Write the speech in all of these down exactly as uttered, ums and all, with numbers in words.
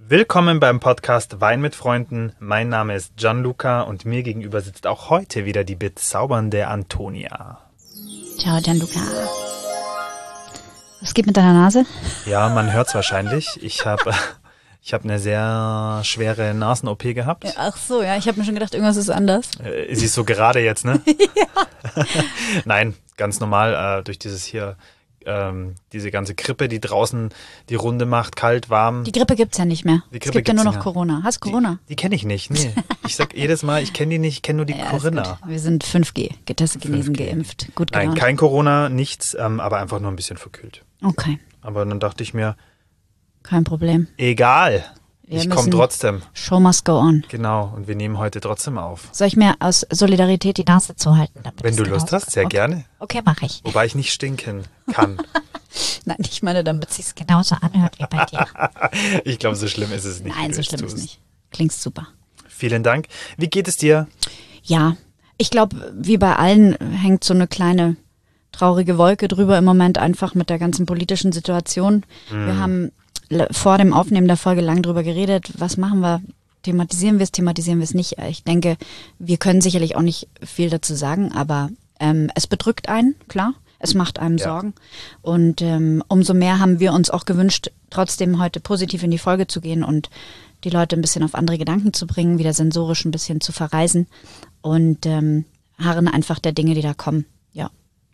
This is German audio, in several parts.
Willkommen beim Podcast Wein mit Freunden. Mein Name ist Gianluca und mir gegenüber sitzt auch heute wieder die bezaubernde Antonia. Ciao Gianluca. Was geht mit deiner Nase? Ja, man hört es wahrscheinlich. Ich habe ich hab eine sehr schwere Nasen-O P gehabt. Ja, ach so, ja, ich habe mir schon gedacht, irgendwas ist anders. Äh, sie ist so gerade jetzt, ne? Ja. Nein, ganz normal äh, durch dieses hier, ähm, diese ganze Grippe, die draußen die Runde macht, kalt, warm. Die Grippe gibt's ja nicht mehr. Die Grippe es gibt ja nur noch mehr. Corona. Hast du Corona? Die, die kenne ich nicht, nee. Ich sag jedes Mal, ich kenne die nicht, ich kenne nur die Ja, Corinna. Wir sind fünf G, getestet, genesen, fünf G. geimpft. Gut Nein, gelaunt. kein Corona, nichts, ähm, aber einfach nur ein bisschen verkühlt. Okay, Aber dann dachte ich mir, kein Problem. egal, Wir ich komme müssen- trotzdem. Show must go on. Genau, und wir nehmen heute trotzdem auf. Soll ich mir aus Solidarität die Nase zuhalten? damit Wenn es du genauso- Lust hast, sehr okay. gerne. Okay, mache ich. Wobei ich nicht stinken kann. Nein, ich meine, damit sich's genauso anhört wie bei dir. Ich glaube, so schlimm ist es nicht. wie Nein, du so es schlimm ist tust. nicht. Klingst super. Vielen Dank. Wie geht es dir? Ja, ich glaube, wie bei allen hängt so eine kleine traurige Wolke drüber im Moment einfach mit der ganzen politischen Situation. Wir haben le- vor dem Aufnehmen der Folge lang drüber geredet, was machen wir, thematisieren wir es, thematisieren wir es nicht. Ich denke, wir können sicherlich auch nicht viel dazu sagen, aber ähm, es bedrückt einen, klar. Es macht einem Ja. Sorgen. Und ähm, umso mehr haben wir uns auch gewünscht, trotzdem heute positiv in die Folge zu gehen und die Leute ein bisschen auf andere Gedanken zu bringen, wieder sensorisch ein bisschen zu verreisen und ähm, harren einfach der Dinge, die da kommen. Ja.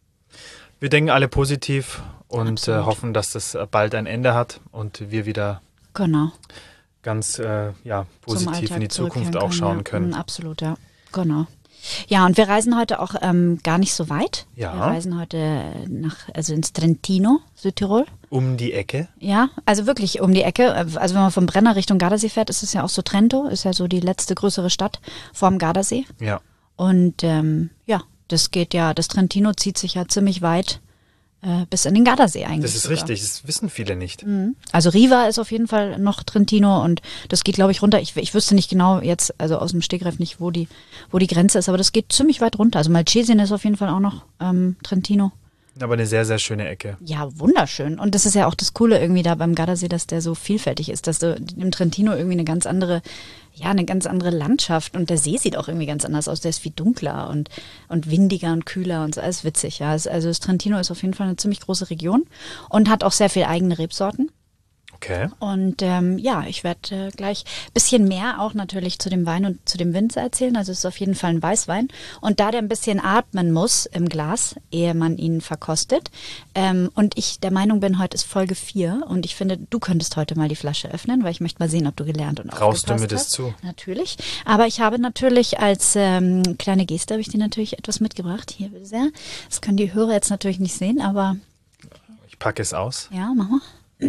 Wir denken alle positiv und äh, Absolut. hoffen, dass das äh, bald ein Ende hat und wir wieder Genau. ganz äh, ja, Zum positiv Alltag in die Zukunft zurückkehren auch schauen ja. können. Mm, Absolut, ja. Genau. Ja, und wir reisen heute auch ähm, gar nicht so weit. Ja. Wir reisen heute nach, also ins Trentino, Südtirol. Um die Ecke. Ja, also wirklich um die Ecke. Also wenn man vom Brenner Richtung Gardasee fährt, ist es ja auch so Trento, ist ja so die letzte größere Stadt vorm Gardasee. Ja. Und ähm, ja, das geht ja, das Trentino zieht sich ja ziemlich weit äh, bis in den Gardasee eigentlich. Das ist sogar. richtig, das wissen viele nicht. Also Riva ist auf jeden Fall noch Trentino und das geht, glaube ich, runter. Ich, ich wüsste nicht genau jetzt, also aus dem Stegreif nicht, wo die, wo die Grenze ist, aber das geht ziemlich weit runter. Also Malcesine ist auf jeden Fall auch noch ähm, Trentino. Aber eine sehr, sehr schöne Ecke. Ja, wunderschön. Und das ist ja auch das Coole irgendwie da beim Gardasee, dass der so vielfältig ist, dass du im Trentino irgendwie eine ganz andere, ja, eine ganz andere Landschaft und der See sieht auch irgendwie ganz anders aus. Der ist viel dunkler und, und windiger und kühler und so. Alles witzig, ja. Es- Also das Trentino ist auf jeden Fall eine ziemlich große Region und hat auch sehr viel eigene Rebsorten. Okay. Und ähm, ja, ich werde äh, gleich ein bisschen mehr auch natürlich zu dem Wein und zu dem Winzer erzählen. Also es ist auf jeden Fall ein Weißwein. Und da der ein bisschen atmen muss im Glas, ehe man ihn verkostet. Ähm, und ich der Meinung bin, heute ist Folge vier. Und ich finde, du könntest heute mal die Flasche öffnen, weil ich möchte mal sehen, ob du gelernt und Traust du aufgepasst mir das hast. zu? Natürlich. Aber ich habe natürlich als ähm, kleine Geste, habe ich dir natürlich etwas mitgebracht. Hier, bitte sehr. Das können die Hörer jetzt natürlich nicht sehen, aber Ich packe es aus. ja, mach mal.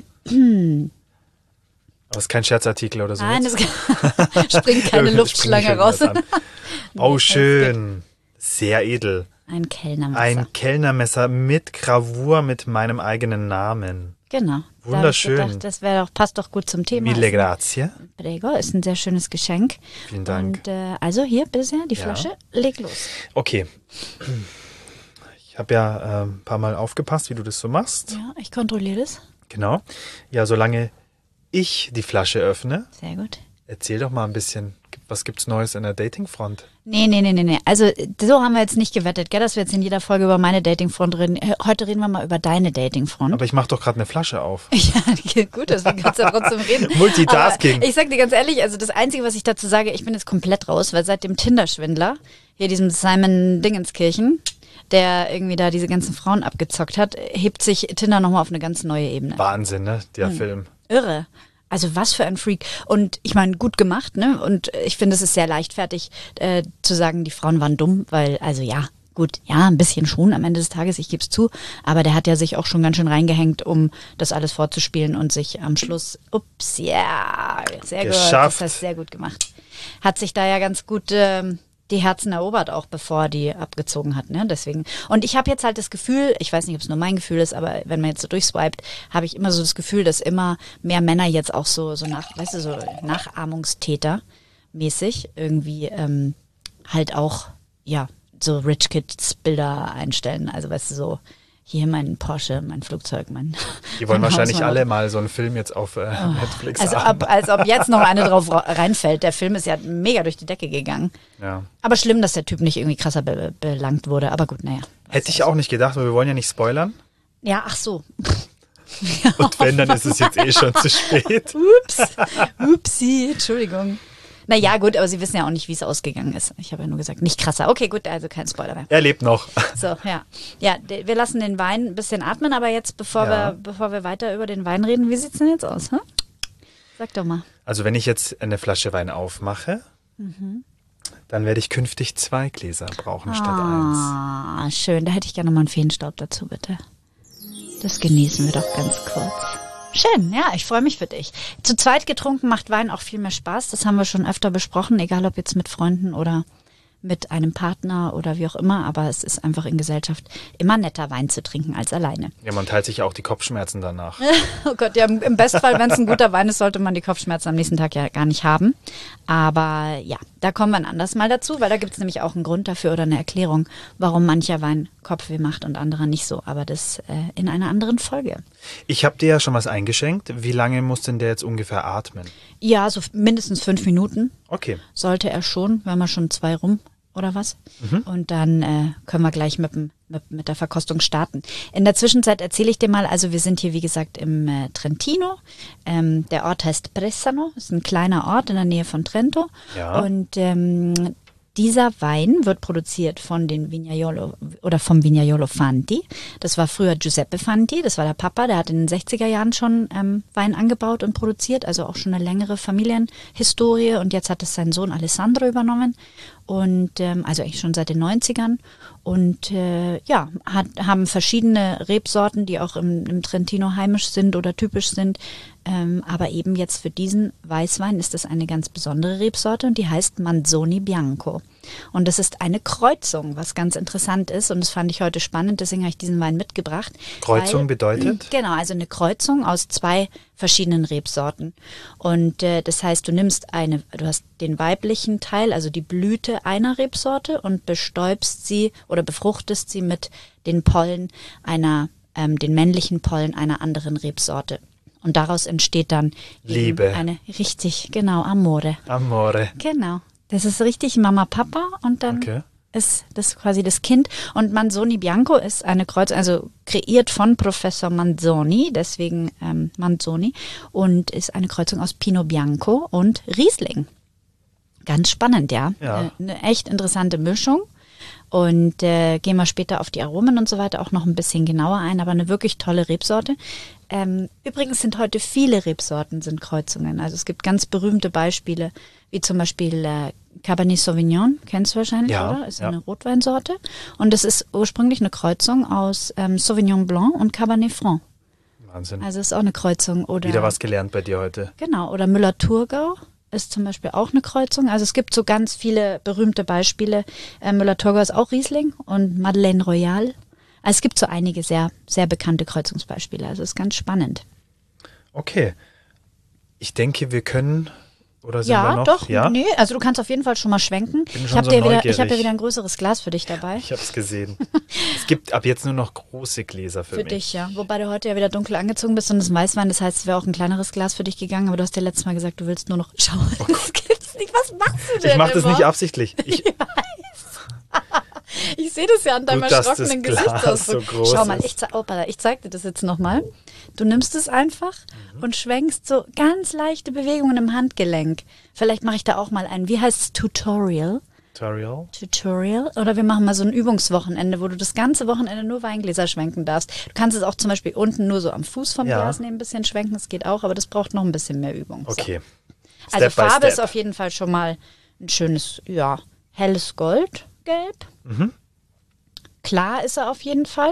Aber es ist kein Scherzartikel oder so. Nein, es springt keine Luftschlange raus. Oh, schön. Sehr edel. Ein Kellnermesser. Ein Kellnermesser mit Gravur mit meinem eigenen Namen. Genau. Wunderschön. Da hab ich gedacht, das wäre doch, passt doch gut zum Thema. Mille Ist- grazie. Prego, ist ein sehr schönes Geschenk. Vielen Dank. Und äh, also hier, bisher die Ja. Flasche, leg los. Okay. Ich habe ja äh, ein paar Mal aufgepasst, wie du das so machst. Ja, ich kontrolliere das. Genau. Ja, solange ich die Flasche öffne, Sehr gut. erzähl doch mal ein bisschen, was gibt's Neues an der Datingfront? Nee, nee, nee, nee, nee. Also so haben wir jetzt nicht gewettet, gell, dass wir jetzt in jeder Folge über meine Datingfront reden. Äh, Heute reden wir mal über deine Datingfront. Aber ich mache doch gerade eine Flasche auf. Ja, gut, deswegen kannst du ja trotzdem reden. Multitasking. Aber ich sag dir ganz ehrlich, also das Einzige, was ich dazu sage, ich bin jetzt komplett raus, weil seit dem Tinder-Schwindler, hier diesem Simon Dingenskirchen, der irgendwie da diese ganzen Frauen abgezockt hat, hebt sich Tinder nochmal auf eine ganz neue Ebene. Wahnsinn, ne? Der Film. Irre. Also was für ein Freak. Und ich meine, gut gemacht, ne? Und ich finde, es ist sehr leichtfertig äh, zu sagen, die Frauen waren dumm, weil, also ja, gut, ja, ein bisschen schon am Ende des Tages, ich gebe es zu, aber der hat ja sich auch schon ganz schön reingehängt, um das alles vorzuspielen und sich am Schluss, ups, ja, sehr gut, Geschafft. das heißt sehr gut gemacht. Hat sich da ja ganz gut ähm, die Herzen erobert, auch bevor die abgezogen hat, ne? Deswegen. Und ich habe jetzt halt das Gefühl, ich weiß nicht, ob es nur mein Gefühl ist, aber wenn man jetzt so durchswiped, habe ich immer so das Gefühl, dass immer mehr Männer jetzt auch so, so nach, weißt du, so Nachahmungstäter mäßig irgendwie ähm, halt auch, ja, so Rich Kids Bilder einstellen. Also weißt du, so hier mein Porsche, mein Flugzeug, mein Die wollen mein wahrscheinlich Haus, mein alle mal so einen Film jetzt auf äh, Oh, Netflix also haben. ob, als ob jetzt noch eine drauf reinfällt. Der Film ist ja mega durch die Decke gegangen. Ja. Aber schlimm, dass der Typ nicht irgendwie krasser be belangt wurde. Aber gut, naja. Hätte ich auch nicht gedacht, weil wir wollen ja nicht spoilern. Ja, ach so. Und wenn, dann ist es jetzt eh schon zu spät. Ups. Upsi, Entschuldigung. Naja, gut, aber Sie wissen ja auch nicht, wie es ausgegangen ist. Ich habe ja nur gesagt, nicht krasser. Okay, gut, also kein Spoiler mehr. Er lebt noch. So, ja. Ja, wir lassen den Wein ein bisschen atmen, aber jetzt, bevor, Ja. wir, bevor wir weiter über den Wein reden, wie sieht's denn jetzt aus? Hm? Sag doch mal. Also wenn ich jetzt eine Flasche Wein aufmache, Mhm. dann werde ich künftig zwei Gläser brauchen statt eins. Ah, schön. Da hätte ich gerne nochmal einen Feenstaub dazu, bitte. Das genießen wir doch ganz kurz. Schön, ja, ich freue mich für dich. Zu zweit getrunken macht Wein auch viel mehr Spaß. Das haben wir schon öfter besprochen, egal ob jetzt mit Freunden oder mit einem Partner oder wie auch immer. Aber es ist einfach in Gesellschaft immer netter, Wein zu trinken als alleine. Ja, man teilt sich ja auch die Kopfschmerzen danach. Oh Gott, ja, im Bestfall, wenn es ein guter Wein ist, sollte man die Kopfschmerzen am nächsten Tag ja gar nicht haben. Aber ja, da kommen wir ein anderes Mal dazu, weil da gibt es nämlich auch einen Grund dafür oder eine Erklärung, warum mancher Wein Kopfweh macht und anderer nicht so. Aber das äh, in einer anderen Folge. Ich habe dir ja schon was eingeschenkt. Wie lange muss denn der jetzt ungefähr atmen? Ja, so mindestens fünf Minuten Okay. sollte er schon, wenn wir schon zwei rum oder was. Mhm. Und dann äh, können wir gleich mit, dem, mit, mit der Verkostung starten. In der Zwischenzeit erzähle ich dir mal, also wir sind hier wie gesagt im äh, Trentino. Ähm, der Ort heißt Bressano, ist ein kleiner Ort in der Nähe von Trento. Ja. Und ähm, dieser Wein wird produziert von den Vignaiolo oder vom Vignaiolo Fanti. Das war früher Giuseppe Fanti, das war der Papa, der hat in den sechziger Jahren schon ähm, Wein angebaut und produziert, also auch schon eine längere Familienhistorie und jetzt hat es sein Sohn Alessandro übernommen und ähm, also eigentlich schon seit den neunzigern und äh, ja, hat, haben verschiedene Rebsorten, die auch im, im Trentino heimisch sind oder typisch sind, ähm, aber eben jetzt für diesen Weißwein ist das eine ganz besondere Rebsorte und die heißt Manzoni Bianco. Und das ist eine Kreuzung, was ganz interessant ist und das fand ich heute spannend, deswegen habe ich diesen Wein mitgebracht. Kreuzung weil, bedeutet? Genau, also eine Kreuzung aus zwei verschiedenen Rebsorten. Und äh, das heißt, du nimmst eine, du hast den weiblichen Teil, also die Blüte einer Rebsorte und bestäubst sie oder befruchtest sie mit den Pollen einer, ähm, den männlichen Pollen einer anderen Rebsorte. Und daraus entsteht dann Liebe. Eine, richtig, genau, Amore. Amore. Genau. Das ist richtig Mama, Papa und dann Okay. ist das quasi das Kind. Und Manzoni Bianco ist eine Kreuz, also kreiert von Professor Manzoni, deswegen ähm, Manzoni, und ist eine Kreuzung aus Pinot Bianco und Riesling. Ganz spannend, ja. Ja. Äh, Eine echt interessante Mischung. Und äh, gehen wir später auf die Aromen und so weiter auch noch ein bisschen genauer ein, aber eine wirklich tolle Rebsorte. Ähm, übrigens sind heute viele Rebsorten sind Kreuzungen. Also es gibt ganz berühmte Beispiele, wie zum Beispiel äh, Cabernet Sauvignon, kennst du wahrscheinlich, Ja, oder? Ist ja. eine Rotweinsorte. Und das ist ursprünglich eine Kreuzung aus ähm, Sauvignon Blanc und Cabernet Franc. Wahnsinn. Also ist auch eine Kreuzung. Oder Wieder was gelernt bei dir heute. Genau, oder Müller-Thurgau ist zum Beispiel auch eine Kreuzung. Also es gibt so ganz viele berühmte Beispiele. Äh, Müller-Thurgau ist auch Riesling und Madeleine Royale. Also es gibt so einige sehr, sehr bekannte Kreuzungsbeispiele. Also es ist ganz spannend. Okay. Ich denke, wir können, oder sind wir Ja, noch? doch. Ja, Nee, also du kannst auf jeden Fall schon mal schwenken. Bin Ich schon habe so dir, wieder- ich neugierig. hab dir wieder ein größeres Glas für dich dabei. ich habe es gesehen. Es gibt ab jetzt nur noch große Gläser für, Für mich. dich, ja. Wobei du heute ja wieder dunkel angezogen bist und das Weißwein, das heißt, es wäre auch ein kleineres Glas für dich gegangen, aber du hast ja letztes Mal gesagt, du willst nur noch. Schau, das gibt's nicht. Was machst du denn? Ich mache das immer? nicht absichtlich. Ich, Ich sehe das ja an deinem Gut, dass das erschrockenen Glas Gesichtsausdruck. so groß Schau mal, ist. ich, ze- oh, pardon, ich zeig dir das jetzt nochmal. Du nimmst es einfach Mhm. und schwenkst so ganz leichte Bewegungen im Handgelenk. Vielleicht mache ich da auch mal ein, wie heißt es, Tutorial? Tutorial. Tutorial? Oder wir machen mal so ein Übungswochenende, wo du das ganze Wochenende nur Weingläser schwenken darfst. Du kannst es auch zum Beispiel unten nur so am Fuß vom Ja. Glas nehmen, ein bisschen schwenken, das geht auch, aber das braucht noch ein bisschen mehr Übung. So. Okay. Also Step by Farbe ist step. auf jeden Fall schon mal ein schönes, ja, helles Goldgelb. Mhm. Klar ist er auf jeden Fall.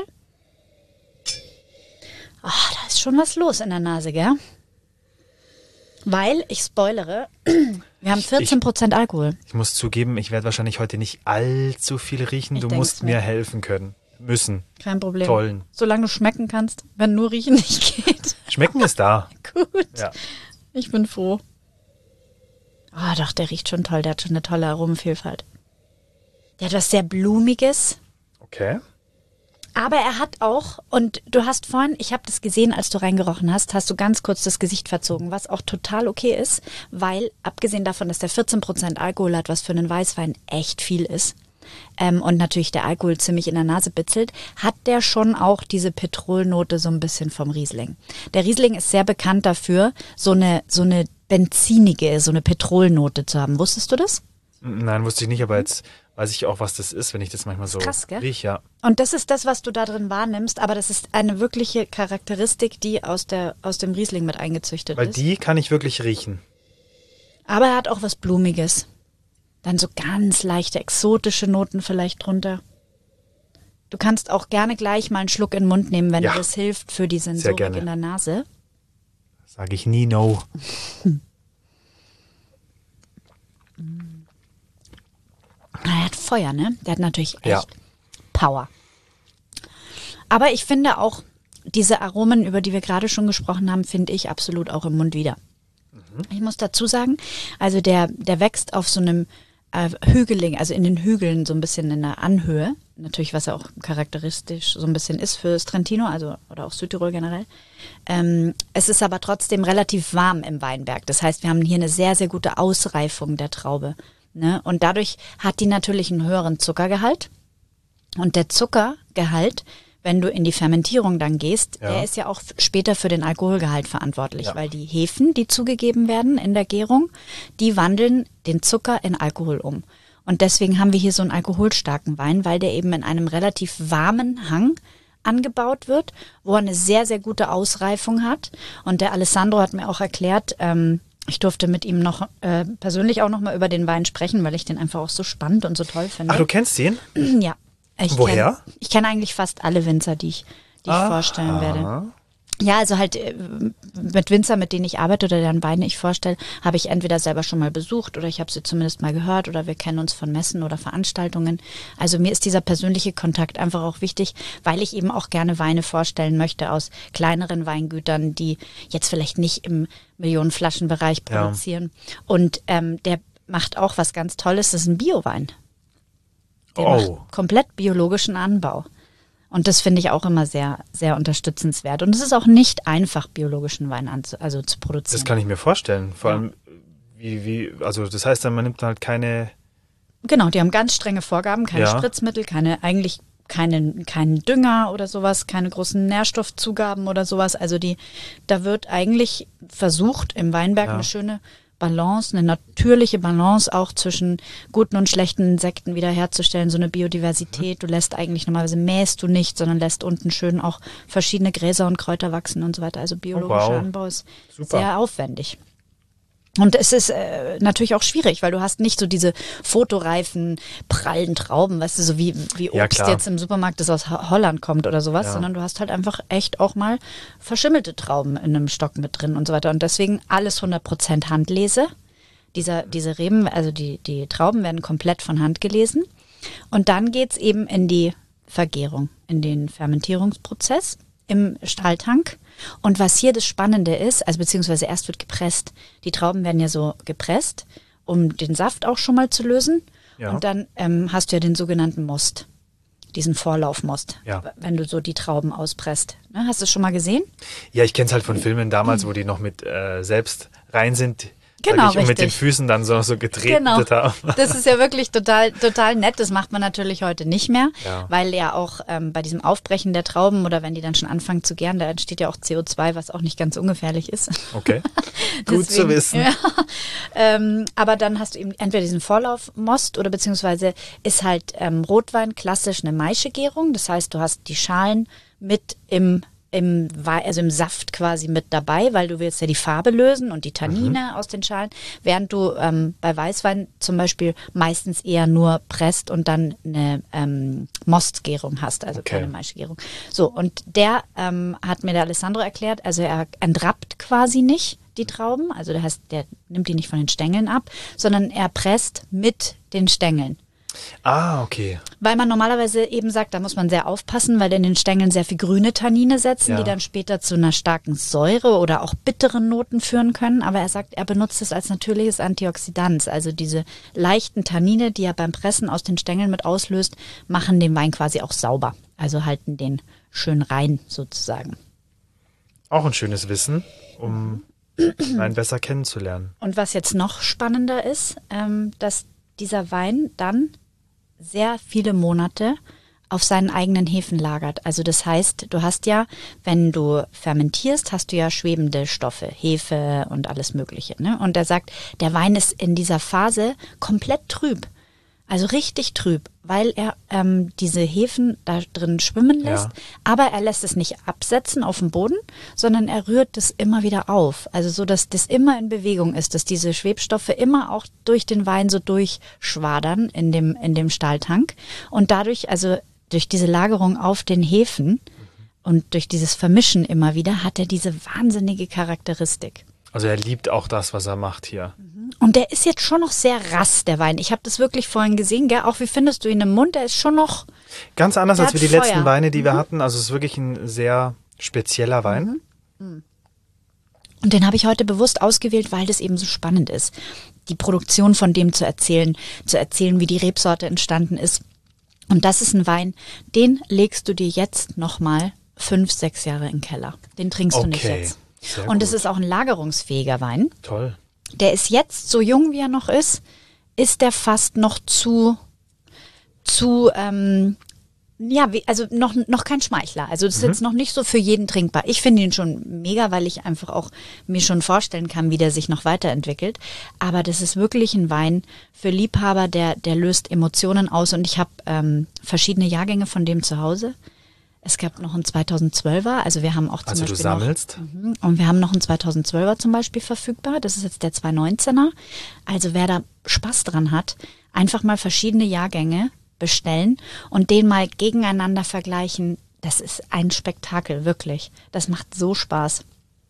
Ah, da ist schon was los in der Nase, gell? Weil, ich spoilere, wir haben vierzehn Prozent Alkohol. Ich muss zugeben, ich werde wahrscheinlich heute nicht allzu viel riechen. Ich Du denk's musst mir. mir helfen können. Müssen. Kein Problem. Tollen. Solange du schmecken kannst, wenn nur riechen nicht geht. Schmecken ist da. Gut. Ja. Ich bin froh. Ah, doch, der riecht schon toll. Der hat schon eine tolle Aromenvielfalt. Der hat was sehr Blumiges. Okay. Aber er hat auch, und du hast vorhin, ich habe das gesehen, als du reingerochen hast, hast du ganz kurz das Gesicht verzogen, was auch total okay ist, weil abgesehen davon, dass der vierzehn Prozent Alkohol hat, was für einen Weißwein echt viel ist, ähm, und natürlich der Alkohol ziemlich in der Nase bitzelt, hat der schon auch diese Petrolnote so ein bisschen vom Riesling. Der Riesling ist sehr bekannt dafür, so eine, so eine benzinige, so eine Petrolnote zu haben. Wusstest du das? Nein, wusste ich nicht, aber jetzt weiß ich auch, was das ist, wenn ich das manchmal so krass, gell? rieche. Ja. Und das ist das, was du da drin wahrnimmst, aber das ist eine wirkliche Charakteristik, die aus, der, aus dem Riesling mit eingezüchtet Weil ist. die kann ich wirklich riechen. Aber er hat auch was Blumiges. Dann so ganz leichte, exotische Noten vielleicht drunter. Du kannst auch gerne gleich mal einen Schluck in den Mund nehmen, wenn Ja. dir das hilft für die Sehr Sensorik gerne. in der Nase. Sage ich nie no. Er hat Feuer, ne? Der hat natürlich echt Ja. Power. Aber ich finde auch, diese Aromen, über die wir gerade schon gesprochen haben, finde ich absolut auch im Mund wieder. Ich muss dazu sagen, also der, der wächst auf so einem äh, Hügeligen, also in den Hügeln so ein bisschen in der Anhöhe. Natürlich, was ja auch charakteristisch so ein bisschen ist für das Trentino, also oder auch Südtirol generell. Ähm, es ist aber trotzdem relativ warm im Weinberg. Das heißt, wir haben hier eine sehr, sehr gute Ausreifung der Traube. Ne? Und dadurch hat die natürlich einen höheren Zuckergehalt. Und der Zuckergehalt, wenn du in die Fermentierung dann gehst, Ja. der ist ja auch f- später für den Alkoholgehalt verantwortlich, Ja. weil die Hefen, die zugegeben werden in der Gärung, die wandeln den Zucker in Alkohol um. Und deswegen haben wir hier so einen alkoholstarken Wein, weil der eben in einem relativ warmen Hang angebaut wird, wo er eine sehr, sehr gute Ausreifung hat. Und der Alessandro hat mir auch erklärt, ähm, ich durfte mit ihm noch äh, persönlich auch noch mal über den Wein sprechen, weil ich den einfach auch so spannend und so toll finde. Ach, du kennst den? Ja. Ich Woher? Kenn, ich kenne eigentlich fast alle Winzer, die ich, die ich Aha. vorstellen werde. Ja, also halt äh, mit Winzer, mit denen ich arbeite oder deren Weine ich vorstelle, habe ich entweder selber schon mal besucht oder ich habe sie zumindest mal gehört oder wir kennen uns von Messen oder Veranstaltungen. Also mir ist dieser persönliche Kontakt einfach auch wichtig, weil ich eben auch gerne Weine vorstellen möchte aus kleineren Weingütern, die jetzt vielleicht nicht im Millionenflaschenbereich Ja. produzieren. Und ähm, der macht auch was ganz Tolles, das ist ein Biowein. Der Oh. macht komplett biologischen Anbau. Und das finde ich auch immer sehr, sehr unterstützenswert. Und es ist auch nicht einfach, biologischen Wein anzu, also zu produzieren. Das kann ich mir vorstellen. Vor Ja. allem, wie, wie, also das heißt dann, man nimmt halt keine. Genau, die haben ganz strenge Vorgaben, keine Ja. Spritzmittel, keine, eigentlich keinen, keinen Dünger oder sowas, keine großen Nährstoffzugaben oder sowas. Also die, da wird eigentlich versucht, im Weinberg Ja. eine schöne Balance, eine natürliche Balance auch zwischen guten und schlechten Insekten wiederherzustellen, so eine Biodiversität. Du lässt eigentlich normalerweise mähst du nicht, sondern lässt unten schön auch verschiedene Gräser und Kräuter wachsen und so weiter. Also biologischer Oh, wow. Anbau ist Super. sehr aufwendig. Und es ist äh, natürlich auch schwierig, weil du hast nicht so diese fotoreifen, prallen Trauben, weißt du, so wie, wie Ja, Obst klar. jetzt im Supermarkt, das aus Ho- Holland kommt oder sowas, Ja. sondern du hast halt einfach echt auch mal verschimmelte Trauben in einem Stock mit drin und so weiter. Und deswegen alles hundert Prozent Handlese. Dieser, diese Reben, also die, die Trauben werden komplett von Hand gelesen. Und dann geht's eben in die Vergärung, in den Fermentierungsprozess im Stahltank. Und was hier das Spannende ist, also beziehungsweise erst wird gepresst. Die Trauben werden ja so gepresst, um den Saft auch schon mal zu lösen. Ja. Und dann ähm, hast du ja den sogenannten Most, diesen Vorlaufmost, Ja. wenn du so die Trauben auspresst. Ne, hast du es schon mal gesehen? Ja, ich kenne es halt von Filmen damals, wo die noch mit äh, selbst rein sind. Genau, sag ich, und mit den richtig. Füßen dann so, so getreten Genau. haben. Das ist ja wirklich total, total nett. Das macht man natürlich heute nicht mehr, Ja. weil ja auch ähm, bei diesem Aufbrechen der Trauben oder wenn die dann schon anfangen zu gären, da entsteht ja auch C O zwei, was auch nicht ganz ungefährlich ist. Okay. Gut zu Deswegen, wissen. Ja. Ähm, aber dann hast du eben entweder diesen Vorlaufmost oder beziehungsweise ist halt ähm, Rotwein klassisch eine Maischegärung. Das heißt, du hast die Schalen mit im im, Wei- also im Saft quasi mit dabei, weil du willst ja die Farbe lösen und die Tannine Mhm. aus den Schalen, während du ähm, bei Weißwein zum Beispiel meistens eher nur presst und dann eine ähm, Mostgärung hast, also Okay. keine Maischegärung. So, und der ähm, hat mir der Alessandro erklärt, also er entrappt quasi nicht die Trauben, also der heißt, der nimmt die nicht von den Stängeln ab, sondern er presst mit den Stängeln. Ah, okay. Weil man normalerweise eben sagt, da muss man sehr aufpassen, weil in den Stängeln sehr viel grüne Tannine setzen, Ja. die dann später zu einer starken Säure oder auch bitteren Noten führen können. Aber er sagt, er benutzt es als natürliches Antioxidant. Also diese leichten Tannine, die er beim Pressen aus den Stängeln mit auslöst, machen den Wein quasi auch sauber. Also halten den schön rein sozusagen. Auch ein schönes Wissen, um Wein besser kennenzulernen. Und was jetzt noch spannender ist, ähm, dass dieser Wein dann sehr viele Monate auf seinen eigenen Hefen lagert. Also das heißt, du hast ja, wenn du fermentierst, hast du ja schwebende Stoffe, Hefe und alles Mögliche. Ne? Und er sagt, der Wein ist in dieser Phase komplett trüb. Also richtig trüb, weil er ähm, diese Hefen da drin schwimmen lässt. Ja. Aber er lässt es nicht absetzen auf dem Boden, sondern er rührt es immer wieder auf. Also so, dass das immer in Bewegung ist, dass diese Schwebstoffe immer auch durch den Wein so durchschwadern in dem, in dem Stahltank. Und dadurch, also durch diese Lagerung auf den Hefen mhm. und durch dieses Vermischen immer wieder, hat er diese wahnsinnige Charakteristik. Also er liebt auch das, was er macht hier. Und der ist jetzt schon noch sehr rass, der Wein. Ich habe das wirklich vorhin gesehen, gell? Auch wie findest du ihn im Mund? Der ist schon noch... Ganz anders als wie die Feuer. letzten Weine, die mhm. wir hatten. Also es ist wirklich ein sehr spezieller Wein. Mhm. Und den habe ich heute bewusst ausgewählt, weil das eben so spannend ist. Die Produktion von dem zu erzählen, zu erzählen, wie die Rebsorte entstanden ist. Und das ist ein Wein, den legst du dir jetzt nochmal fünf, sechs Jahre in den Keller. Den trinkst okay. du nicht jetzt. Sehr und es gut. ist auch ein lagerungsfähiger Wein. Toll. Der ist jetzt, so jung wie er noch ist, ist der fast noch zu, zu, ähm, ja, wie, also noch, noch kein Schmeichler. Also das ist mhm. jetzt noch nicht so für jeden trinkbar. Ich finde ihn schon mega, weil ich einfach auch mir schon vorstellen kann, wie der sich noch weiterentwickelt. Aber das ist wirklich ein Wein für Liebhaber, der, der löst Emotionen aus. Und ich habe ähm, verschiedene Jahrgänge von dem zu Hause. Es gab noch einen zweitausendzwölfer, also wir haben auch zum also Beispiel du sammelst? Noch, und wir haben noch einen zweitausendzwölfer zum Beispiel verfügbar, das ist jetzt der zweitausendneunzehner. Also wer da Spaß dran hat, einfach mal verschiedene Jahrgänge bestellen und den mal gegeneinander vergleichen. Das ist ein Spektakel, wirklich. Das macht so Spaß.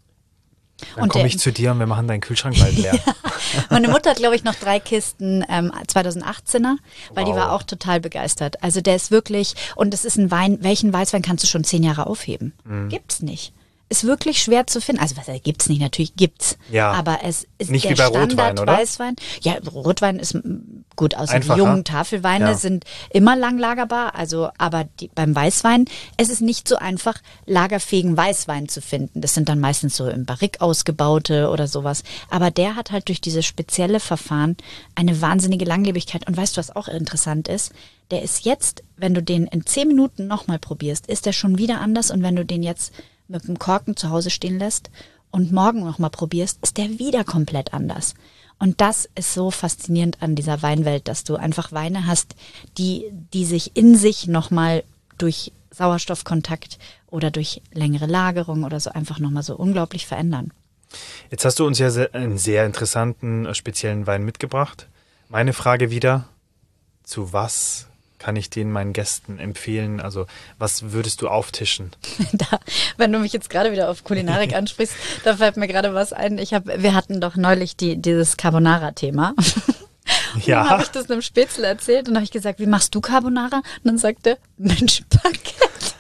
Dann komme ich zu dir und wir machen deinen Kühlschrank bald leer. Ja. Meine Mutter hat, glaube ich, noch drei Kisten ähm, zweitausendachtzehner, weil wow. die war auch total begeistert. Also der ist wirklich, und es ist ein Wein, welchen Weißwein kannst du schon zehn Jahre aufheben? Mhm. Gibt's nicht. Ist wirklich schwer zu finden. Also was gibt's nicht, natürlich gibt's. Ja. Aber es ist nicht der wie bei Standard Rotwein, oder? Weißwein. Ja, Rotwein ist gut, außer Einfacher. die jungen Tafelweine ja. sind immer lang lagerbar. Also, aber die, beim Weißwein, es ist nicht so einfach, lagerfähigen Weißwein zu finden. Das sind dann meistens so im Barrique ausgebaute oder sowas. Aber der hat halt durch dieses spezielle Verfahren eine wahnsinnige Langlebigkeit. Und weißt du, was auch interessant ist? Der ist jetzt, wenn du den in zehn Minuten nochmal probierst, ist der schon wieder anders. Und wenn du den jetzt mit dem Korken zu Hause stehen lässt und morgen nochmal probierst, ist der wieder komplett anders. Und das ist so faszinierend an dieser Weinwelt, dass du einfach Weine hast, die, die sich in sich nochmal durch Sauerstoffkontakt oder durch längere Lagerung oder so einfach nochmal so unglaublich verändern. Jetzt hast du uns ja einen sehr interessanten, speziellen Wein mitgebracht. Meine Frage wieder, zu was kann ich den meinen Gästen empfehlen? Also was würdest du auftischen? Da, wenn du mich jetzt gerade wieder auf Kulinarik ansprichst, da fällt mir gerade was ein. Ich hab, wir hatten doch neulich die, dieses Carbonara-Thema. Ja. Dann habe ich das einem Spätzle erzählt und habe ich gesagt, wie machst du Carbonara? Und dann sagte, mit Spaghetti.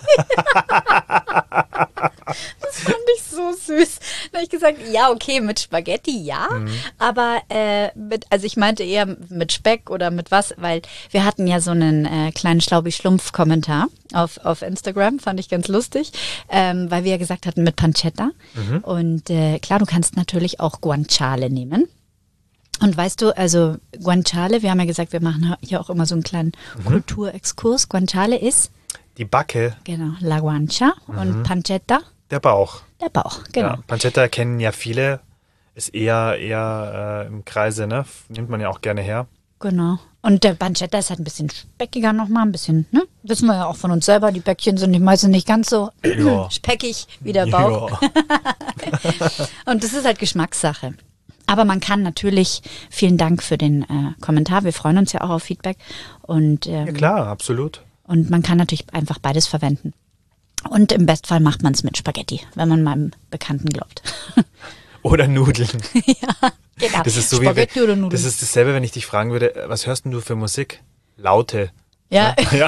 Das fand ich so süß. Dann habe ich gesagt, ja, okay, mit Spaghetti, ja, mhm. aber äh, mit, also ich meinte eher mit Speck oder mit was, weil wir hatten ja so einen äh, kleinen Schlaubi-Schlumpf-Kommentar auf, auf Instagram, fand ich ganz lustig, ähm, weil wir ja gesagt hatten mit Pancetta. Mhm. Und äh, klar, du kannst natürlich auch Guanciale nehmen. Und weißt du, also Guanciale, wir haben ja gesagt, wir machen hier auch immer so einen kleinen mhm. Kulturexkurs. Guanciale ist die Backe. Genau, la guancia mhm. und Pancetta. Der Bauch. Der Bauch, genau. Ja, Pancetta kennen ja viele, ist eher eher äh, im Kreise, ne? Nimmt man ja auch gerne her. Genau. Und der Pancetta ist halt ein bisschen speckiger nochmal, ein bisschen, ne? Wissen wir ja auch von uns selber, die Bäckchen sind meistens nicht ganz so speckig wie der Bauch. Und das ist halt Geschmackssache. Aber man kann natürlich, vielen Dank für den äh, Kommentar, wir freuen uns ja auch auf Feedback. Und, ähm, ja klar, absolut. Und man kann natürlich einfach beides verwenden. Und im Bestfall macht man es mit Spaghetti, wenn man meinem Bekannten glaubt. Oder Nudeln. Ja, genau. Das ist so Spaghetti wie, oder Nudeln. Das ist dasselbe, wenn ich dich fragen würde, was hörst denn du für Musik? Laute. Ja. Ja.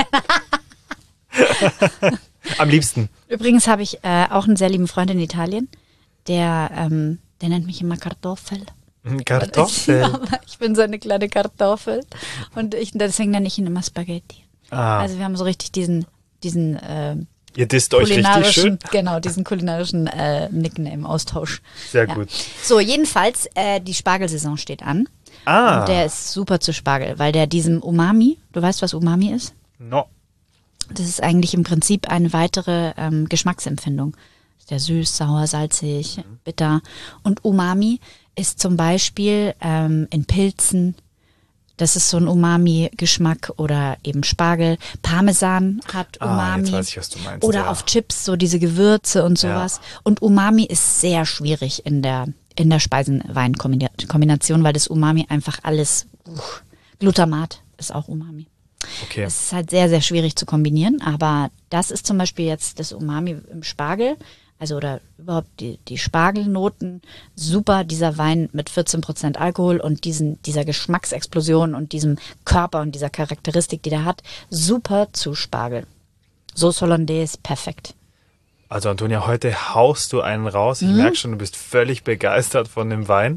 Am liebsten. Übrigens habe ich äh, auch einen sehr lieben Freund in Italien, der, ähm, der nennt mich immer Kartoffel. Kartoffel? Ja, ich bin so eine kleine Kartoffel. Und ich, deswegen nenne ich ihn immer Spaghetti. Ah. Also wir haben so richtig diesen diesen äh, Ihr disst euch richtig schön. Genau, diesen kulinarischen äh, Nickname-Austausch. Sehr ja. gut. So, jedenfalls, äh, die Spargelsaison steht an. Ah. Und der ist super zu Spargel, weil der diesem Umami, du weißt, was Umami ist? No. Das ist eigentlich im Prinzip eine weitere ähm, Geschmacksempfindung. Ist der süß, sauer, salzig, mhm. bitter. Und Umami ist zum Beispiel ähm, in Pilzen, das ist so ein Umami-Geschmack oder eben Spargel. Parmesan hat Umami. Ah, jetzt weiß ich, was du meinst. Oder ja. auf Chips, so diese Gewürze und sowas. Ja. Und Umami ist sehr schwierig in der, in der Speisen-Wein-Kombination, weil das Umami einfach alles, uh, Glutamat ist auch Umami. Okay. Es ist halt sehr, sehr schwierig zu kombinieren, aber das ist zum Beispiel jetzt das Umami im Spargel, also oder überhaupt die, die Spargelnoten, super, dieser Wein mit vierzehn Prozent Alkohol und diesen, dieser Geschmacksexplosion und diesem Körper und dieser Charakteristik, die der hat, super zu Spargel. Sauce Hollandaise, perfekt. Also Antonia, heute haust du einen raus. Ich mhm. merke schon, du bist völlig begeistert von dem Wein.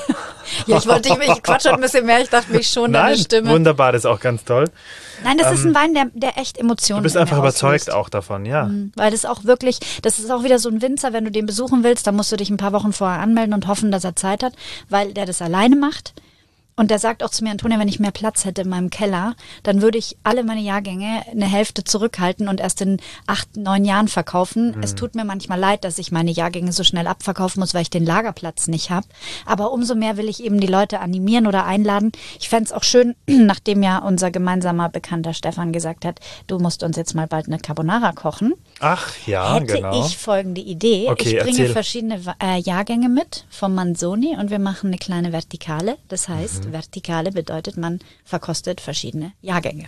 Ja, ich wollte, ich quatsch heute ein bisschen mehr, ich dachte mich schon, deine Stimme. Wunderbar, das ist auch ganz toll. Nein, das ähm, ist ein Wein, der, der echt Emotionen Du bist einfach überzeugt auch davon, ja. Mhm, weil das auch wirklich, das ist auch wieder so ein Winzer, wenn du den besuchen willst, dann musst du dich ein paar Wochen vorher anmelden und hoffen, dass er Zeit hat, weil der das alleine macht. Und der sagt auch zu mir, Antonia, wenn ich mehr Platz hätte in meinem Keller, dann würde ich alle meine Jahrgänge eine Hälfte zurückhalten und erst in acht, neun Jahren verkaufen. Mhm. Es tut mir manchmal leid, dass ich meine Jahrgänge so schnell abverkaufen muss, weil ich den Lagerplatz nicht habe. Aber umso mehr will ich eben die Leute animieren oder einladen. Ich fände es auch schön, nachdem ja unser gemeinsamer Bekannter Stefan gesagt hat, du musst uns jetzt mal bald eine Carbonara kochen. Ach ja, hätte genau. ich folgende Idee. Okay, ich bringe erzähl. verschiedene äh, Jahrgänge mit vom Manzoni und wir machen eine kleine Vertikale. Das heißt, mhm. Vertikale bedeutet, man verkostet verschiedene Jahrgänge.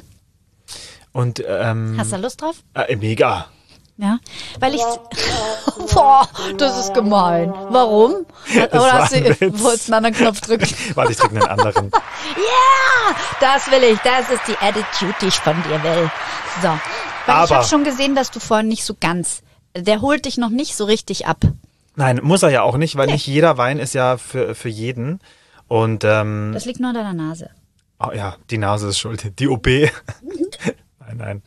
Und ähm, hast du Lust drauf? Äh, mega. Ja, weil ich... Boah, das ist gemein. Warum? Das Oder hast du Witz. wolltest einen anderen Knopf drücken? Warte, ich drücke einen anderen. Ja, das will ich. Das ist die Attitude, die ich von dir will. So, weil Aber ich habe schon gesehen, dass du vorhin nicht so ganz... Der holt dich noch nicht so richtig ab. Nein, muss er ja auch nicht, weil Nee. nicht jeder Wein ist ja für, für jeden. Und ähm, Das liegt nur an deiner Nase. oh ja, die Nase ist schuld. Die O P. nein, nein.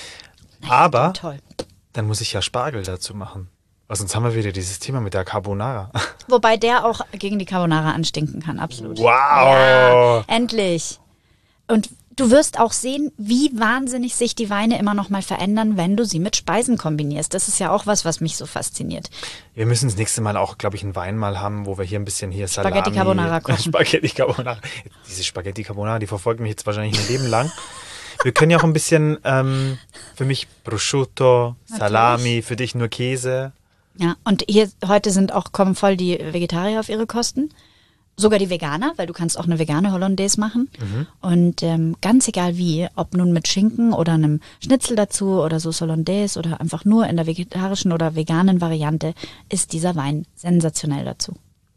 Aber Toll. dann muss ich ja Spargel dazu machen. Weil sonst haben wir wieder dieses Thema mit der Carbonara. Wobei der auch gegen die Carbonara anstinken kann, absolut. Wow! Ja, endlich. Und du wirst auch sehen, wie wahnsinnig sich die Weine immer noch mal verändern, wenn du sie mit Speisen kombinierst. Das ist ja auch was, was mich so fasziniert. Wir müssen das nächste Mal auch, glaube ich, einen Wein mal haben, wo wir hier ein bisschen hier Salami... Spaghetti Carbonara kochen. Spaghetti Carbonara. Diese Spaghetti Carbonara, die verfolgt mich jetzt wahrscheinlich mein Leben lang. Wir können ja auch ein bisschen, ähm, für mich Prosciutto, Salami, Natürlich. für dich nur Käse. Ja, und hier heute sind auch, kommen voll die Vegetarier auf ihre Kosten. Sogar die Veganer, weil du kannst auch eine vegane Hollandaise machen. Mhm. Und ähm, ganz egal wie, ob nun mit Schinken oder einem Schnitzel dazu oder Sauce Hollandaise oder einfach nur in der vegetarischen oder veganen Variante, ist dieser Wein sensationell dazu.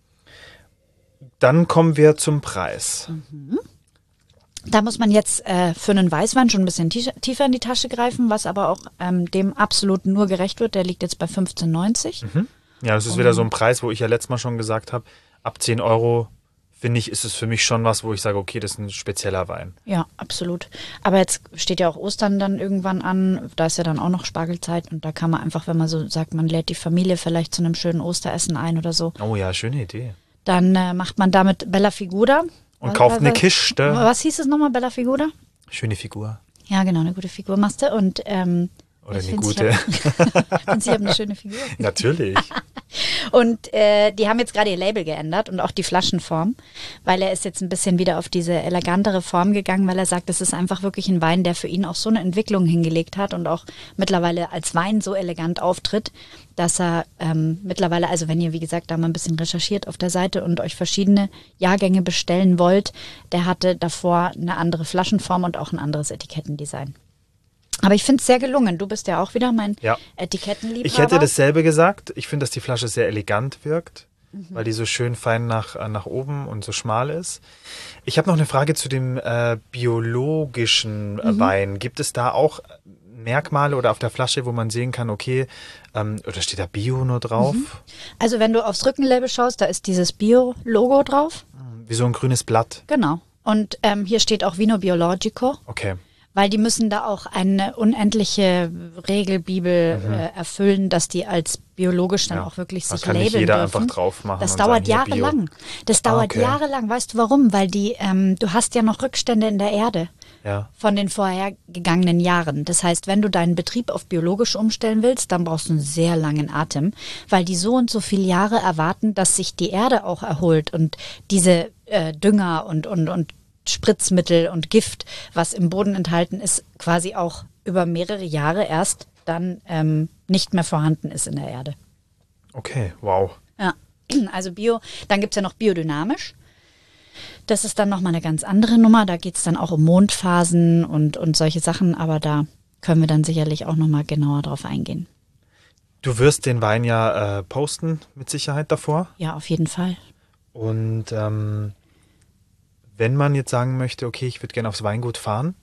Dann kommen wir zum Preis. Mhm. Da muss man jetzt äh, für einen Weißwein schon ein bisschen tiefer in die Tasche greifen, was aber auch ähm, dem absolut nur gerecht wird. Der liegt jetzt bei fünfzehn neunzig. Mhm. Ja, das ist wieder so ein Preis, wo ich ja letztes Mal schon gesagt habe, ab zehn Euro, finde ich, ist es für mich schon was, wo ich sage, okay, das ist ein spezieller Wein. Ja, absolut. Aber jetzt steht ja auch Ostern dann irgendwann an. Da ist ja dann auch noch Spargelzeit. Und da kann man einfach, wenn man so sagt, man lädt die Familie vielleicht zu einem schönen Osteressen ein oder so, Oh ja, schöne Idee. dann äh, macht man damit Bella Figura. Und Was- kauft eine was- Kiste. Was hieß es nochmal, Bella Figura? Schöne Figur. Ja, genau, eine gute Figur machst du. Und ähm, Oder ich eine find's, gute. Ich hab- ich finde, sie haben eine schöne Figur. Natürlich. Und äh, die haben jetzt gerade ihr Label geändert und auch die Flaschenform, weil er ist jetzt ein bisschen wieder auf diese elegantere Form gegangen, weil er sagt, es ist einfach wirklich ein Wein, der für ihn auch so eine Entwicklung hingelegt hat und auch mittlerweile als Wein so elegant auftritt, dass er ähm, mittlerweile, also wenn ihr wie gesagt da mal ein bisschen recherchiert auf der Seite und euch verschiedene Jahrgänge bestellen wollt, der hatte davor eine andere Flaschenform und auch ein anderes Etikettendesign. Aber ich finde es sehr gelungen. Du bist ja auch wieder mein Ja. Etikettenliebhaber. Ich hätte dasselbe gesagt. Ich finde, dass die Flasche sehr elegant wirkt, mhm. weil die so schön fein nach, äh, nach oben und so schmal ist. Ich habe noch eine Frage zu dem äh, biologischen äh, Mhm. Wein. Gibt es da auch Merkmale oder auf der Flasche, wo man sehen kann, okay, ähm, oder steht da Bio nur drauf? Mhm. Also wenn du aufs Rückenlabel schaust, da ist dieses Bio-Logo drauf. Wie so ein grünes Blatt. Genau. Und ähm, hier steht auch Vino Biologico. Okay. Weil die müssen da auch eine unendliche Regelbibel Mhm. äh, erfüllen, dass die als biologisch dann Ja. auch wirklich Da sich kann nicht labeln jeder dürfen. einfach drauf machen Das und dauert sagen, hier, Bio. jahrelang. Das dauert okay. jahrelang. Weißt du warum? Weil die, ähm, du hast ja noch Rückstände in der Erde Ja. von den vorhergegangenen Jahren. Das heißt, wenn du deinen Betrieb auf biologisch umstellen willst, dann brauchst du einen sehr langen Atem, weil die so und so viele Jahre erwarten, dass sich die Erde auch erholt und diese äh, Dünger und, und, und Spritzmittel und Gift, was im Boden enthalten ist, quasi auch über mehrere Jahre erst dann ähm, nicht mehr vorhanden ist in der Erde. Okay, wow. Ja, also Bio, dann gibt's ja noch biodynamisch. Das ist dann nochmal eine ganz andere Nummer. Da geht's dann auch um Mondphasen und, und solche Sachen, aber da können wir dann sicherlich auch nochmal genauer drauf eingehen. Du wirst den Wein ja äh, posten, mit Sicherheit davor. Ja, auf jeden Fall. Und ähm, wenn man jetzt sagen möchte, okay, ich würde gerne aufs Weingut fahren.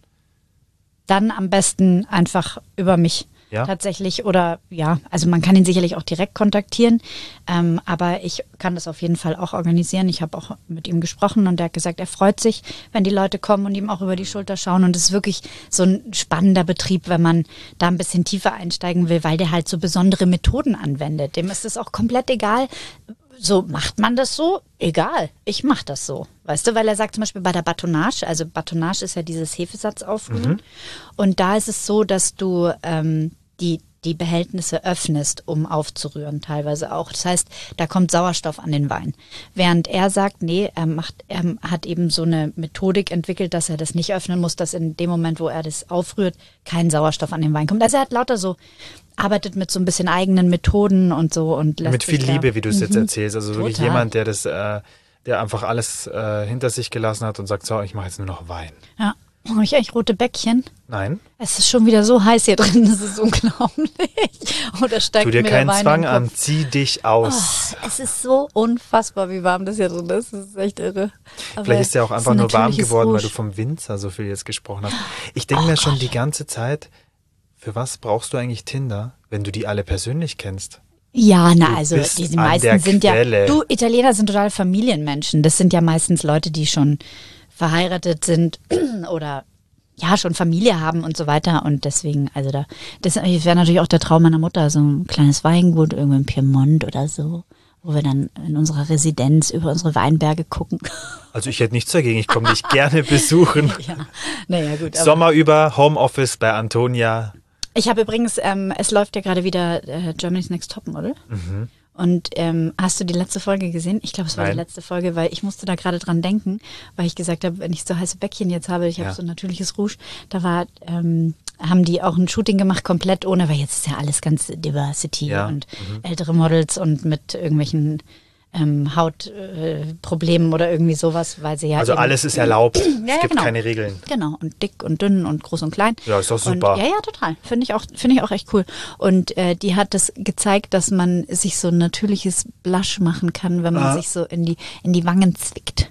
Dann am besten einfach über mich Ja. tatsächlich oder ja, also man kann ihn sicherlich auch direkt kontaktieren, ähm, aber ich kann das auf jeden Fall auch organisieren. Ich habe auch mit ihm gesprochen und er hat gesagt, er freut sich, wenn die Leute kommen und ihm auch über die Schulter schauen und es ist wirklich so ein spannender Betrieb, wenn man da ein bisschen tiefer einsteigen will, weil der halt so besondere Methoden anwendet. Dem ist es auch komplett egal. So, macht man das so? Egal, ich mache das so. Weißt du, weil er sagt zum Beispiel bei der Batonnage, also Batonnage ist ja dieses Hefesatz aufrühren. Mhm. Und da ist es so, dass du ähm, die, die Behältnisse öffnest, um aufzurühren, teilweise auch. Das heißt, da kommt Sauerstoff an den Wein. Während er sagt, nee, er macht, er hat eben so eine Methodik entwickelt, dass er das nicht öffnen muss, dass in dem Moment, wo er das aufrührt, kein Sauerstoff an den Wein kommt. Also er hat lauter so, arbeitet mit so ein bisschen eigenen Methoden und so und lässt Mit viel sich da- Liebe, wie du es jetzt Mhm. erzählst. Also wirklich Total. jemand, der das, äh, der einfach alles äh, hinter sich gelassen hat und sagt, so, ich mache jetzt nur noch Wein. Ja. Habe ich eigentlich rote Bäckchen? Nein, Es ist schon wieder so heiß hier drin, das ist unglaublich. Oder steigt tu dir mir keinen der Wein Zwang in den an, Kopf. zieh dich aus. Es ist so unfassbar, wie warm das hier drin ist. Das ist echt irre. Aber Vielleicht ist ja auch es einfach ein nur warm natürliches geworden, weil Rouge. du vom Winzer so viel jetzt gesprochen hast. Ich denke mir schon die ganze Zeit, für was brauchst du eigentlich Tinder, wenn du die alle persönlich kennst? Ja, na, Du also bist die, die an meisten der sind Quelle. ja, du, Italiener sind total Familienmenschen. Das sind ja meistens Leute, die schon verheiratet sind oder ja, schon Familie haben und so weiter. Und deswegen, also da, das wäre natürlich auch der Traum meiner Mutter, so ein kleines Weingut irgendwo in Piemont oder so, wo wir dann in unserer Residenz über unsere Weinberge gucken. Also ich hätte nichts dagegen, ich komme dich gerne besuchen. Ja, naja, gut. aber- Sommer über, Homeoffice bei Antonia. Ich habe übrigens, ähm, es läuft ja gerade wieder äh, Germany's Next Topmodel. Mhm. Und ähm, hast du die letzte Folge gesehen? Ich glaube, es war Nein. die letzte Folge, weil ich musste da gerade dran denken, weil ich gesagt habe, wenn ich so heiße Bäckchen jetzt habe, ich Ja. habe so ein natürliches Rouge, da war, ähm, haben die auch ein Shooting gemacht, komplett ohne, weil jetzt ist ja alles ganz Diversity Ja. und ältere Models und mit irgendwelchen ähm, Hautproblemen äh, Problemen oder irgendwie sowas, weil sie ja Also eben, alles ist erlaubt, Ja, es ja, gibt genau. keine Regeln. Genau, und dick und dünn und groß und klein. Ja, ist doch super. Und, ja, ja, total. Finde ich auch, finde ich auch echt cool. Und äh, die hat das gezeigt, dass man sich so ein natürliches Blush machen kann, wenn man Ah. sich so in die, in die Wangen zwickt.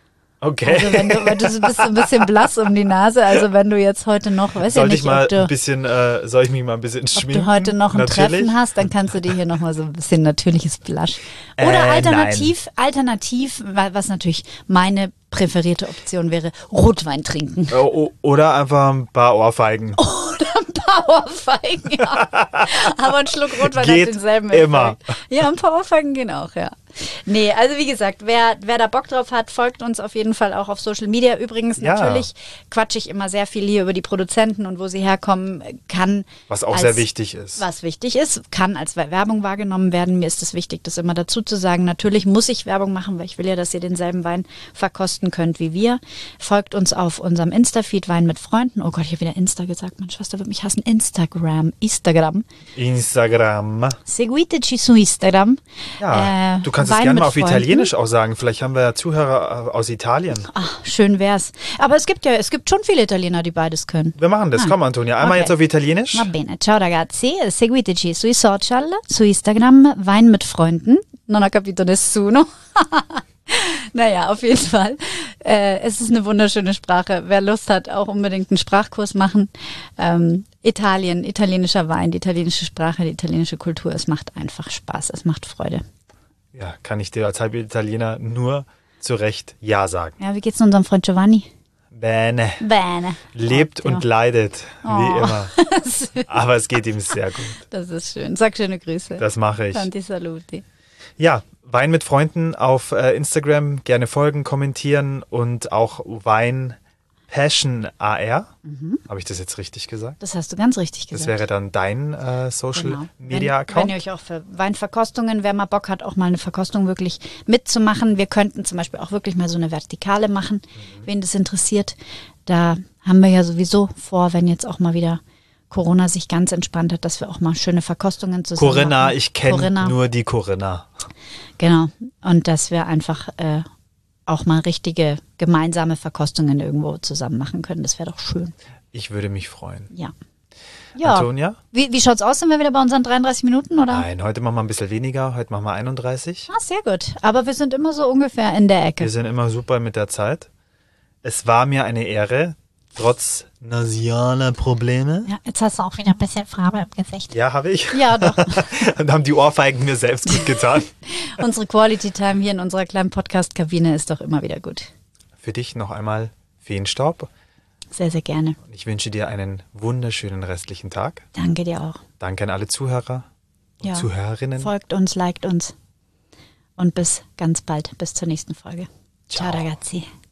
Okay. Also wenn du, weil du bist so ein bisschen blass um die Nase, also wenn du jetzt heute noch, weiß ja Sollte nicht, ich mal ob, du, ein bisschen, äh, soll ich mich mal ein bisschen ob schminken? du heute noch ein Natürlich. Treffen hast, dann kannst du dir hier nochmal so ein bisschen natürliches Blush. Oder Äh, alternativ, alternativ, wa- was natürlich meine präferierte Option wäre, Rotwein trinken. O- o- Oder einfach ein paar Ohrfeigen. Ohrfeigen, ja. Aber ein Schluck Rotwein Geht hat denselben immer. Effekt. Ja, ein paar Ohrfeigen gehen auch, ja. Nee, also wie gesagt, wer, wer da Bock drauf hat, folgt uns auf jeden Fall auch auf Social Media. Übrigens, Ja. natürlich quatsche ich immer sehr viel hier über die Produzenten und wo sie herkommen, kann. Was auch als, sehr wichtig ist. Was wichtig ist, kann als Werbung wahrgenommen werden. Mir ist es wichtig, das immer dazu zu sagen. Natürlich muss ich Werbung machen, weil ich will ja, dass ihr denselben Wein verkosten könnt wie wir. Folgt uns auf unserem Insta-Feed Wein mit Freunden. Oh Gott, ich habe wieder Insta gesagt. Meine Schwester wird mich hassen. Instagram. Instagram. Instagram. Seguiteci su Instagram. Ja, Äh, du kannst es Wein gerne mit mal auf Freunden. Italienisch auch sagen. Vielleicht haben wir ja Zuhörer äh, aus Italien. Ach, schön wär's. Aber es gibt ja, es gibt schon viele Italiener, die beides können. Wir machen das. Ah. Komm, Antonia. Einmal Okay. jetzt auf Italienisch. Va bene, ciao ragazzi, seguiteci sui social, su Instagram, Wein mit Freunden. Non ho capito nessuno. Naja, auf jeden Fall. Äh, es ist eine wunderschöne Sprache. Wer Lust hat, auch unbedingt einen Sprachkurs machen. Ähm, Italien, italienischer Wein, die italienische Sprache, die italienische Kultur. Es macht einfach Spaß, es macht Freude. Ja, kann ich dir als halber Italiener nur zu Recht Ja sagen. Ja, wie geht's unserem Freund Giovanni? Bene. Bene. Lebt Ottimo. und leidet, wie Oh. immer. Aber es geht ihm sehr gut. Das ist schön. Sag schöne Grüße. Das mache ich. Tanti saluti. Ja, Wein mit Freunden auf äh, Instagram. Gerne folgen, kommentieren und auch Wein Passion A R. Mhm. Habe ich das jetzt richtig gesagt? Das hast du ganz richtig gesagt. Das wäre dann dein äh, Social Genau. Media Wenn, Account. wenn ihr euch auch für Weinverkostungen, wer mal Bock hat, auch mal eine Verkostung wirklich mitzumachen. Wir könnten zum Beispiel auch wirklich mal so eine Vertikale machen, mhm. wen das interessiert. Da haben wir ja sowieso vor, wenn jetzt auch mal wieder Corona sich ganz entspannt hat, dass wir auch mal schöne Verkostungen zusammen Corinna, machen. ich kenne Corinna. nur die Corinna. Genau. Und dass wir einfach äh, auch mal richtige gemeinsame Verkostungen irgendwo zusammen machen können. Das wäre doch schön. Ich würde mich freuen. Ja. Ja. Antonia? Wie, wie schaut's aus? Sind wir wieder bei unseren dreiunddreißig Minuten, oder? Nein, heute machen wir ein bisschen weniger. Heute machen wir einunddreißig. Ah, sehr gut. Aber wir sind immer so ungefähr in der Ecke. Wir sind immer super mit der Zeit. Es war mir eine Ehre, trotz nasialer Probleme. Ja, jetzt hast du auch wieder ein bisschen Farbe im Gesicht. Ja, habe ich. Ja, doch. Und haben die Ohrfeigen mir selbst gut getan. Unsere Quality Time hier in unserer kleinen Podcast-Kabine ist doch immer wieder gut. Für dich noch einmal Feenstaub. Sehr, sehr gerne. Und ich wünsche dir einen wunderschönen restlichen Tag. Danke dir auch. Danke an alle Zuhörer und Ja. Zuhörerinnen. Folgt uns, liked uns. Und bis ganz bald, bis zur nächsten Folge. Ciao. Ciao ragazzi.